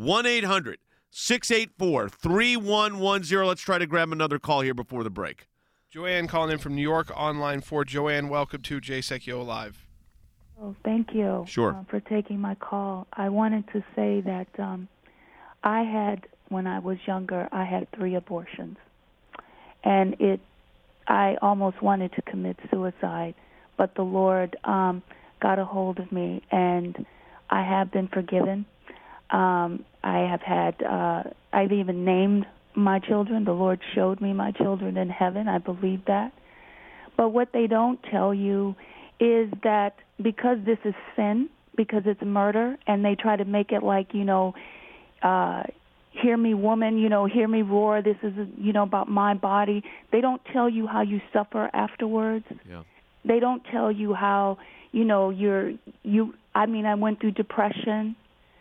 1-800-684-3110. Let's try to grab another call here before the break. Joanne calling in from New York on line 4. Joanne, welcome to Jay Sekulow Live. Oh, thank you for taking my call. I wanted to say that when I was younger, I had 3 abortions. And I almost wanted to commit suicide, but the Lord got a hold of me, and I have been forgiven. I've even named my children. The Lord showed me my children in heaven. I believe that. But what they don't tell you is that because this is sin, because it's murder, and they try to make it like, hear me, woman, hear me roar, this is, about my body. They don't tell you how you suffer afterwards. Yeah. They don't tell you how, I went through depression.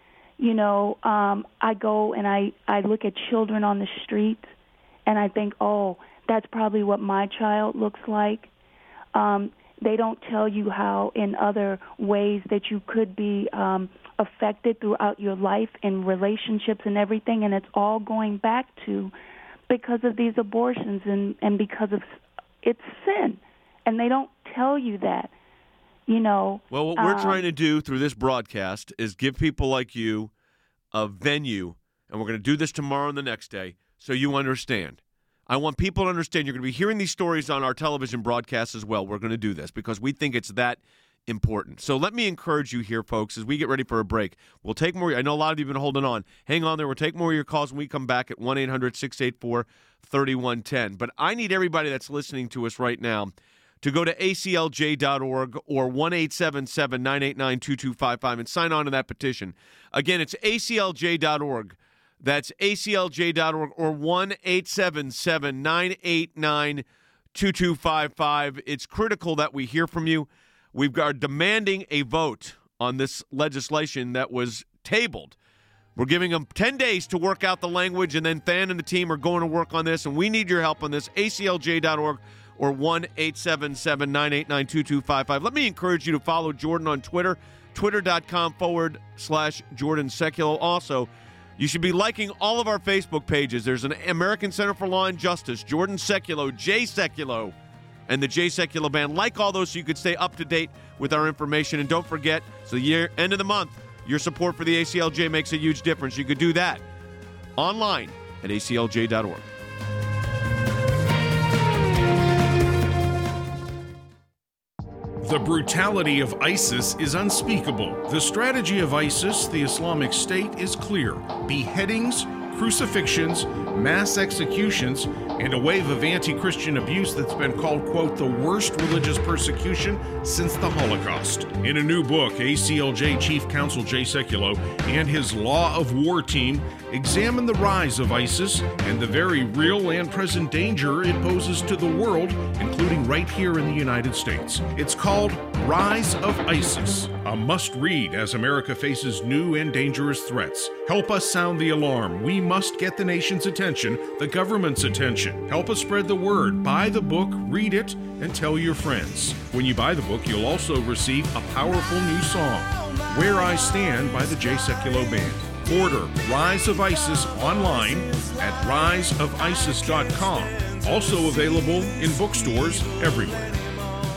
I go and I look at children on the street, and I think, oh, that's probably what my child looks like. They don't tell you how in other ways that you could be affected throughout your life in relationships and everything, and it's all going back to because of these abortions and because of it's sin, and they don't tell you that. Well, what we're trying to do through this broadcast is give people like you a venue, and we're going to do this tomorrow and the next day, so you understand. I want people to understand you're going to be hearing these stories on our television broadcast as well. We're going to do this because we think it's that important. So let me encourage you here, folks, as we get ready for a break. We'll take more. I know a lot of you have been holding on. Hang on there. We'll take more of your calls when we come back at 1-800-684-3110. But I need everybody that's listening to us right now to go to aclj.org or 1-877-989-2255 and sign on to that petition. Again, it's aclj.org. That's aclj.org or 1-877-989-2255. It's critical that we hear from you. We've got demanding a vote on this legislation that was tabled. We're giving them 10 days to work out the language, and then Than and the team are going to work on this, and we need your help on this. aclj.org or 1-877-989-2255. Let me encourage you to follow Jordan on Twitter, twitter.com/Jordan Sekulow. Also, you should be liking all of our Facebook pages. There's an American Center for Law and Justice, Jordan Sekulow, Jay Sekulow, and the Jay Sekulow Band. Like all those so you could stay up to date with our information. And don't forget, so the end of the month, your support for the ACLJ makes a huge difference. You could do that online at aclj.org. The brutality of ISIS is unspeakable. The strategy of ISIS, the Islamic State, is clear. Beheadings, crucifixions, mass executions, and a wave of anti-Christian abuse that's been called, quote, the worst religious persecution since the Holocaust. In a new book, ACLJ Chief Counsel Jay Sekulow and his Law of War team examine the rise of ISIS and the very real and present danger it poses to the world, including right here in the United States. It's called Rise of ISIS, a must-read as America faces new and dangerous threats. Help us sound the alarm. We must get the nation's attention, the government's attention. Help us spread the word. Buy the book, read it, and tell your friends. When you buy the book, you'll also receive a powerful new song, Where I Stand by the Jay Sekulow Band. Order Rise of ISIS online at riseofisis.com. Also available in bookstores everywhere.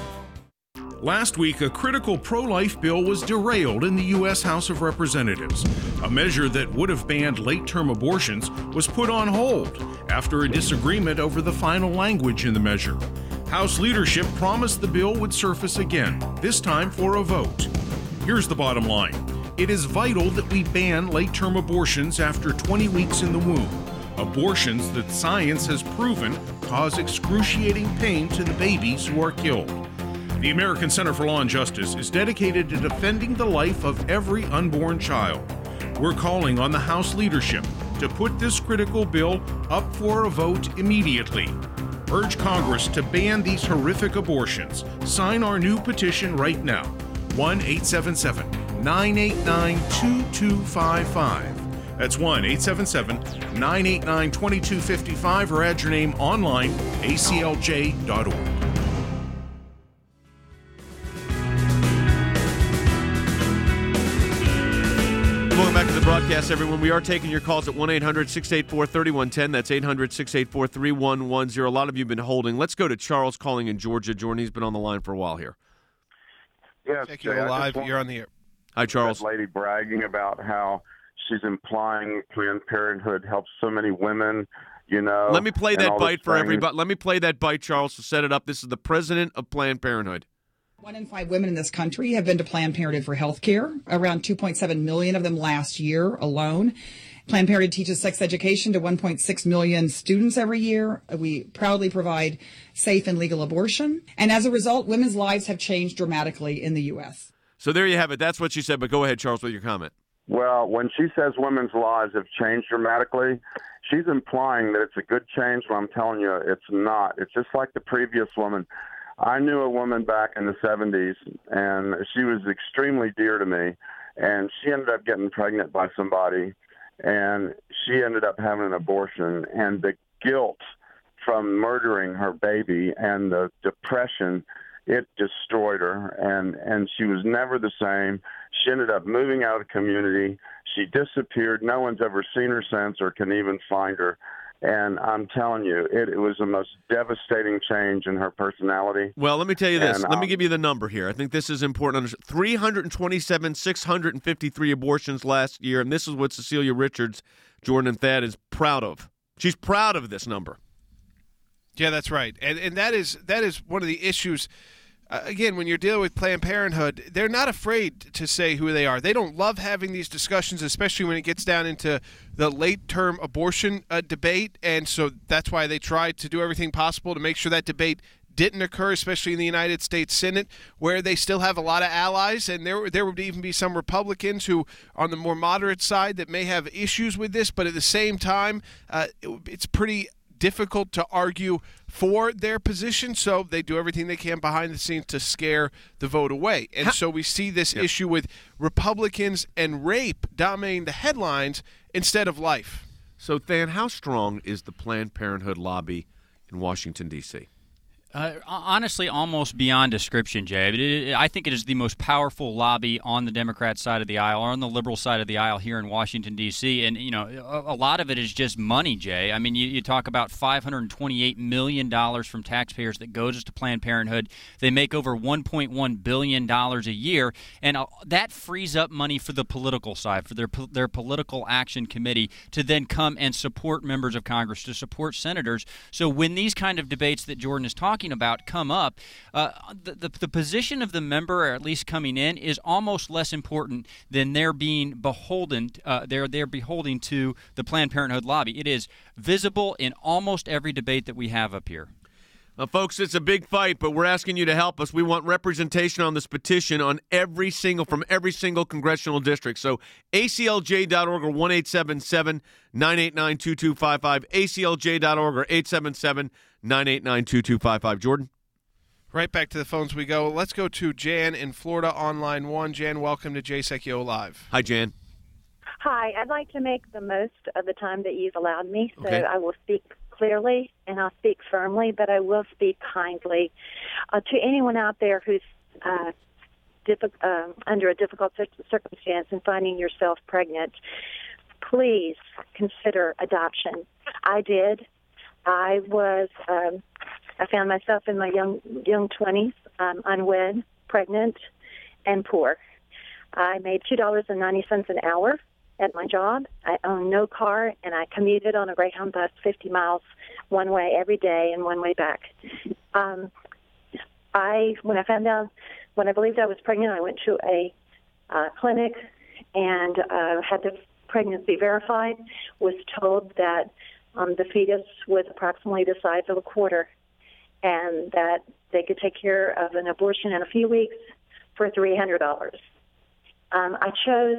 Last week, a critical pro-life bill was derailed in the U.S. House of Representatives. A measure that would have banned late-term abortions was put on hold after a disagreement over the final language in the measure. House leadership promised the bill would surface again, this time for a vote. Here's the bottom line. It is vital that we ban late-term abortions after 20 weeks in the womb. Abortions that science has proven cause excruciating pain to the babies who are killed. The American Center for Law and Justice is dedicated to defending the life of every unborn child. We're calling on the House leadership to put this critical bill up for a vote immediately. Urge Congress to ban these horrific abortions. Sign our new petition right now. 1-877-989-2255. That's 1-877-989-2255, or add your name online, aclj.org. Welcome back to the broadcast, everyone. We are taking your calls at 1-800-684-3110. That's 800-684-3110. A lot of you have been holding. Let's go to Charles calling in Georgia. Jordan, he's been on the line for a while here. Yes, Jay, live. You're on the air. Hi, Charles. That lady bragging about how she's implying Planned Parenthood helps so many women, you know. Let me play that bite for everybody. Let me play that bite, Charles, to set it up. This is the president of Planned Parenthood. 1 in 5 women in this country have been to Planned Parenthood for health care, around 2.7 million of them last year alone. Planned Parenthood teaches sex education to 1.6 million students every year. We proudly provide safe and legal abortion. And as a result, women's lives have changed dramatically in the U.S. So there you have it. That's what she said. But go ahead, Charles, with your comment. Well, when she says women's lives have changed dramatically, she's implying that it's a good change, but I'm telling you, it's not. It's just like the previous woman. I knew a woman back in the 70s, and she was extremely dear to me, and she ended up getting pregnant by somebody, and she ended up having an abortion, and the guilt from murdering her baby and the depression, it destroyed her, and she was never the same. She ended up moving out of the community. She disappeared. No one's ever seen her since or can even find her. And I'm telling you, it was the most devastating change in her personality. Well, let me tell you this. Let me give you the number here. I think this is important. 327,653 abortions last year, and this is what Cecilia Richards, Jordan and Thad, is proud of. She's proud of this number. Yeah, that's right. And that is one of the issues. Again, when you're dealing with Planned Parenthood, they're not afraid to say who they are. They don't love having these discussions, especially when it gets down into the late-term abortion debate, and so that's why they try to do everything possible to make sure that debate didn't occur, especially in the United States Senate, where they still have a lot of allies, and there would even be some Republicans who, on the more moderate side, that may have issues with this, but at the same time, it's pretty difficult to argue for their position, so they do everything they can behind the scenes to scare the vote away. And so we see this issue with Republicans and rape dominating the headlines instead of life. So, Than, how strong is the Planned Parenthood lobby in Washington, D.C.? Honestly, almost beyond description, Jay. I think it is the most powerful lobby on the Democrat side of the aisle or on the liberal side of the aisle here in Washington, D.C. And, you know, a lot of it is just money, Jay. I mean, you talk about $528 million from taxpayers that goes to Planned Parenthood. They make over $1.1 billion a year, and that frees up money for the political side, for their political action committee to then come and support members of Congress, to support senators. So when these kind of debates that Jordan is talking about come up, the position of the member, or at least coming in, is almost less important than their being beholden. They're beholden to the Planned Parenthood lobby. It is visible in almost every debate that we have up here. Folks, it's a big fight, but we're asking you to help us. We want representation on this petition on every single congressional district. So aclj.org or 1-877-989-2255, aclj.org or 877-989-2255. Jordan? Right back to the phones we go. Let's go to Jan in Florida on line 1. Jan, welcome to Jay Sekulow Live. Hi, Jan. Hi. I'd like to make the most of the time that you've allowed me, so Okay. I will speak clearly and I'll speak firmly, but I will speak kindly. To anyone out there who's under a difficult circumstance and finding yourself pregnant, please consider adoption. I did. I found myself in my young 20s, unwed, pregnant, and poor. I made $2.90 an hour at my job. I owned no car, and I commuted on a Greyhound bus 50 miles one way every day and one way back. When I believed I was pregnant, I went to a clinic and had the pregnancy verified, was told that the fetus was approximately the size of a quarter and that they could take care of an abortion in a few weeks for $300. I chose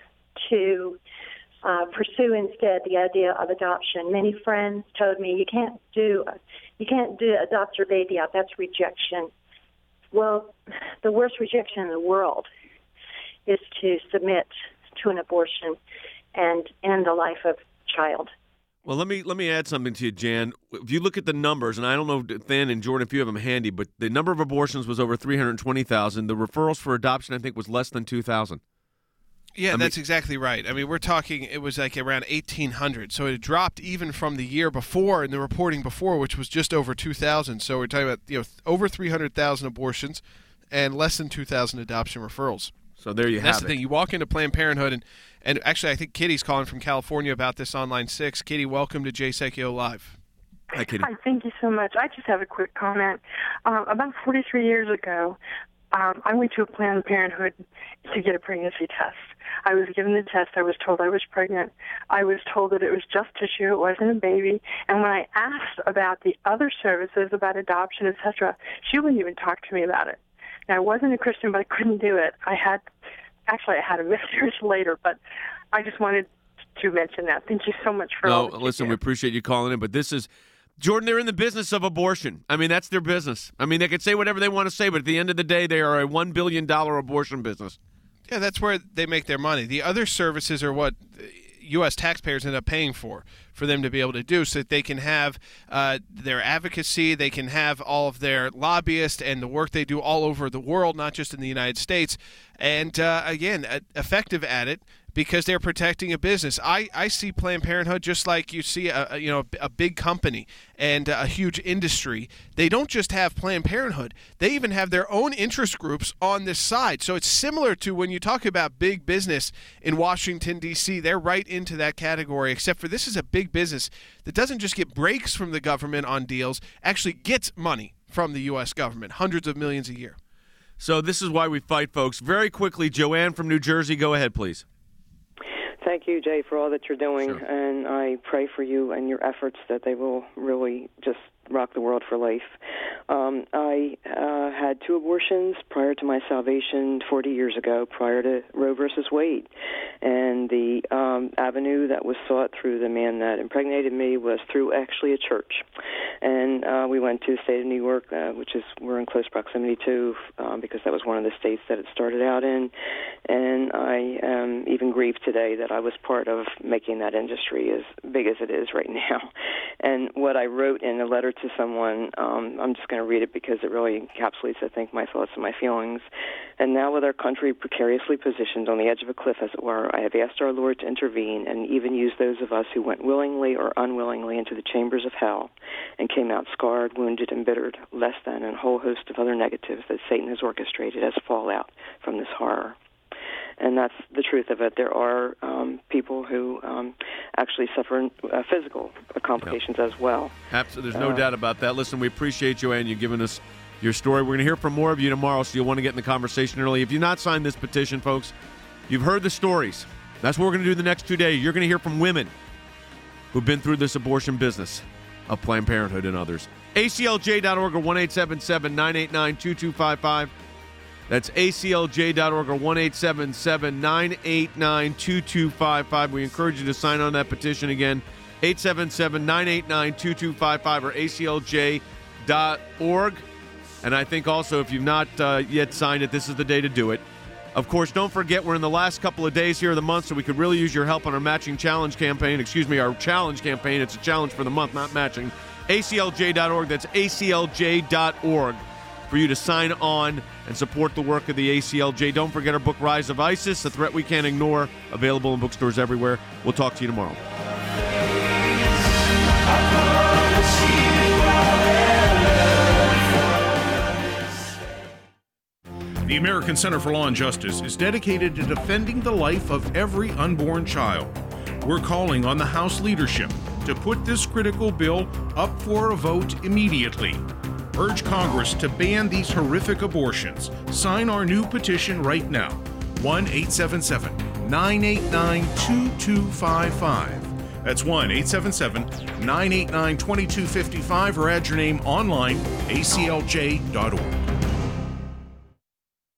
to pursue instead the idea of adoption. Many friends told me, you can't adopt your baby out. That's rejection. Well, the worst rejection in the world is to submit to an abortion and end the life of a child. Well, let me add something to you, Jan. If you look at the numbers, and I don't know, Thin and Jordan, if you have them handy, but the number of abortions was over 320,000. The referrals for adoption, I think, was less than 2,000. Yeah, that's exactly right. I mean, we're talking, it was like around 1,800. So it dropped even from the year before and the reporting before, which was just over 2,000. So we're talking about over 300,000 abortions and less than 2,000 adoption referrals. So there you have it. That's the thing. You walk into Planned Parenthood, and actually I think Kitty's calling from California about this on line 6. Kitty, welcome to Jay Sekulow Live. Hi, Kitty. Hi, thank you so much. I just have a quick comment. About 43 years ago, I went to a Planned Parenthood to get a pregnancy test. I was given the test. I was told I was pregnant. I was told that it was just tissue. It wasn't a baby. And when I asked about the other services, about adoption, etc., she wouldn't even talk to me about it. Now, I wasn't a Christian, but I couldn't do it. I had a miscarriage later, but I just wanted to mention that. Thank you so much for all that listen, you do. we appreciate you calling in, but this is Jordan, they're in the business of abortion. I mean, that's their business. I mean, they can say whatever they want to say, but at the end of the day, they are a $1 billion abortion business. Yeah, that's where they make their money. The other services are what U.S. taxpayers end up paying for them to be able to do, so that they can have their advocacy, they can have all of their lobbyists and the work they do all over the world, not just in the United States. And, again, effective at it, because they're protecting a business. I see Planned Parenthood just like you see a big company and a huge industry. They don't just have Planned Parenthood. They even have their own interest groups on this side. So it's similar to when you talk about big business in Washington, D.C., they're right into that category, except for this is a big business that doesn't just get breaks from the government on deals, actually gets money from the U.S. government, hundreds of millions a year. So this is why we fight, folks. Very quickly, Joanne from New Jersey, go ahead, please. Thank you, Jay, for all that you're doing, Sure. and I pray for you and your efforts that they will really just rock the world for life. I had 2 abortions prior to my salvation 40 years ago, prior to Roe versus Wade. And the avenue that was sought through the man that impregnated me was through actually a church. And we went to the state of New York, which is we're in close proximity to, because that was one of the states that it started out in. And I am even grieved today that I was part of making that industry as big as it is right now. And what I wrote in a letter to someone, I'm just going to read it because it really encapsulates, I think, my thoughts and my feelings. And now with our country precariously positioned on the edge of a cliff, as it were, I have asked our Lord to intervene and even use those of us who went willingly or unwillingly into the chambers of hell and came out scarred, wounded, embittered, less than, and a whole host of other negatives that Satan has orchestrated as fallout from this horror. And that's the truth of it. There are people who actually suffer physical complications as well. Absolutely. There's no doubt about that. Listen, we appreciate you, and you've given us your story. We're going to hear from more of you tomorrow, so you'll want to get in the conversation early. If you've not signed this petition, folks, you've heard the stories. That's what we're going to do the next 2 days. You're going to hear from women who've been through this abortion business of Planned Parenthood and others. ACLJ.org or 1-877-989-2255. That's ACLJ.org or 1-877-989-2255. We encourage you to sign on that petition again, 877-989-2255 or ACLJ.org. And I think also if you've not yet signed it, this is the day to do it. Of course, don't forget we're in the last couple of days here of the month, so we could really use your help on our matching challenge campaign. Our challenge campaign. It's a challenge for the month, not matching. ACLJ.org. That's ACLJ.org for you to sign on and support the work of the ACLJ. Don't forget our book, Rise of ISIS, A Threat We Can't Ignore, available in bookstores everywhere. We'll talk to you tomorrow. The American Center for Law and Justice is dedicated to defending the life of every unborn child. We're calling on the House leadership to put this critical bill up for a vote immediately. Urge Congress to ban these horrific abortions. Sign our new petition right now. 1-877-989-2255. That's 1-877-989-2255, or add your name online, aclj.org.